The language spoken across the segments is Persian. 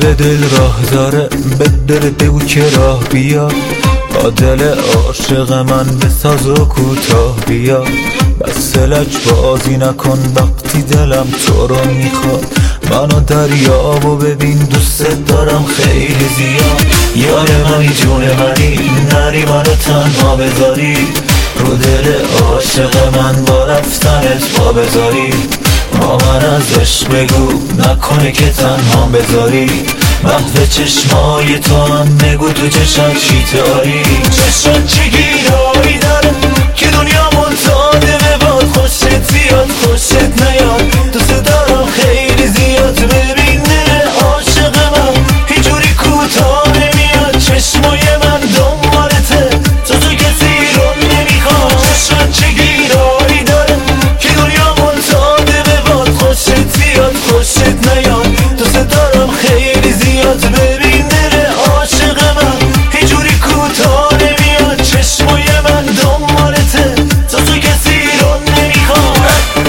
به دل راه داره، به دل بگو که راه بیا، با دل عاشق من بساز و کوتاه بیا. بس لج بازی نکن وقتی دلم تو رو میخواد، منو دریابو ببین دوست دارم خیلی زیاد. یار منی جون منی، نری منو تنها بذاری، رو دل عاشق من با رفتنت پا بذاری. با من از عشق بگو نکنه که تنها بذاری، محو چشمای تو هم بگو تو چشم چی داری. چشم چه گیرایی داره که دنیا منتاده به باد، خوشت زیاد خوشت نیاد، دوست دارم خیلی زیاد. ببین دل عاشق من اینجوری کوتاه نمیاد، چشمای من دنبالته تو کسی رو نمیخواد. چشم چه گیرایی داره که دنیا منتاده به باد، خوشت زیاد خوشت نیاد، دوست دارم خیلی زیاد. ببین دل عاشق من اینجوری کوتاه نمیاد، چشمای من دنبالته تو کسی رو نمیخواد.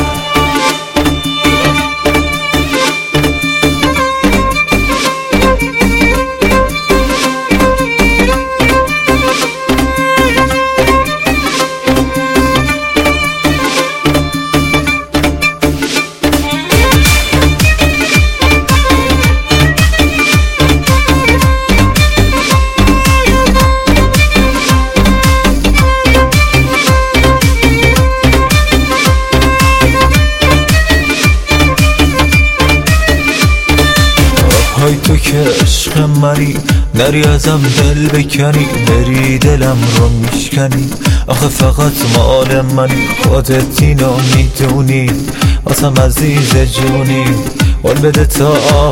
های تو که عشق منی، نری ازم دل بکنی، بری دلم رو میشکنی. آخه فقط مال منی، خودت اینو میدونی، واسم عزیز جونی. قول بده تا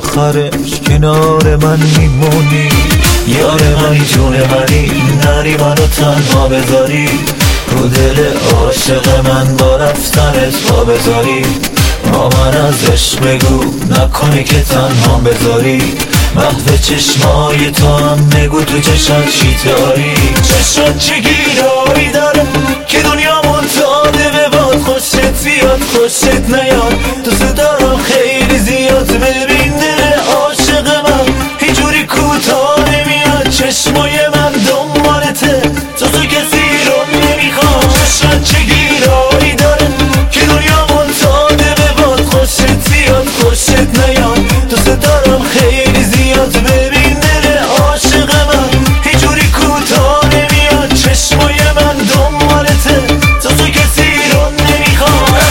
آخرش کنار من میمونی. یار منی جون منی، نری منو تنها بذاری، رو دل عاشق من با رفتنت پا بذاری. با من از عشق بگو نکنه که تنها بذاری، محو چشمای تو هم بگو تو چشم چی داری. چشم چه گیرایی داره که دنیا منتاده به باد، خوشت زیاد خوشت نیاد، دوست دارم خیلی زیاد. ببین دل عاشق من اینجوری کوتاه نمیاد، چشمای من دنبالته تو کسی رو نمیخواد. چشم چه گیرایی داره که دنیا منتاده به باد، خوشت زیاد خوشت نیاد، دوست دارم خیلی زیاد. ببین دل عاشق من اینجوری کوتاه نمیاد، چشمای من دنبالته تو کسی رو نمیخواد.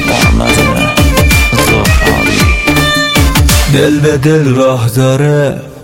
دل به دل راه داره،